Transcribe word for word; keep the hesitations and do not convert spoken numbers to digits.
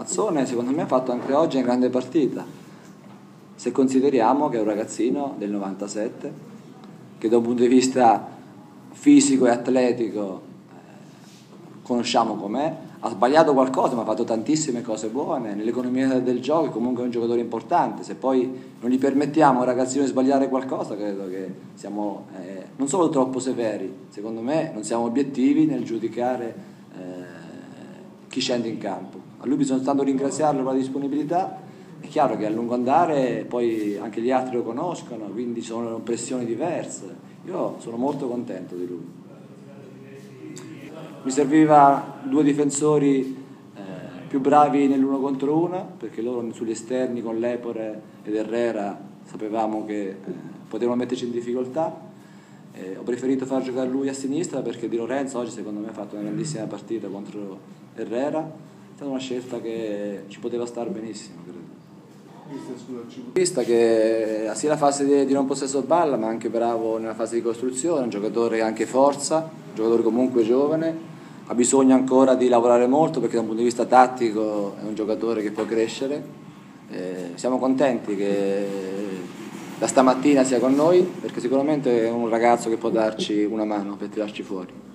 Mazzone secondo me ha fatto anche oggi una grande partita, se consideriamo che è un ragazzino del novantasette, che da un punto di vista fisico e atletico eh, conosciamo com'è, ha sbagliato qualcosa ma ha fatto tantissime cose buone, nell'economia del gioco comunque è un giocatore importante. Se poi non gli permettiamo a un ragazzino di sbagliare qualcosa, credo che siamo eh, non solo troppo severi, secondo me non siamo obiettivi nel giudicare eh, chi scende in campo. A lui bisogna tanto ringraziarlo per la disponibilità. È chiaro che a lungo andare poi anche gli altri lo conoscono, quindi sono pressioni diverse. Io sono molto contento di lui. Mi serviva due difensori eh, più bravi nell'uno contro uno, perché loro sugli esterni con Lepore ed Herrera sapevamo che eh, potevano metterci in difficoltà. Eh, ho preferito far giocare lui a sinistra perché Di Lorenzo oggi secondo me ha fatto una grandissima partita contro Herrera. È stata una scelta che ci poteva stare benissimo, credo. Vista che sia la fase di, di non possesso palla ma anche bravo nella fase di costruzione, un giocatore anche forza, un giocatore comunque giovane, ha bisogno ancora di lavorare molto perché da un punto di vista tattico è un giocatore che può crescere. Eh, siamo contenti che da stamattina sia con noi perché sicuramente è un ragazzo che può darci una mano per tirarci fuori.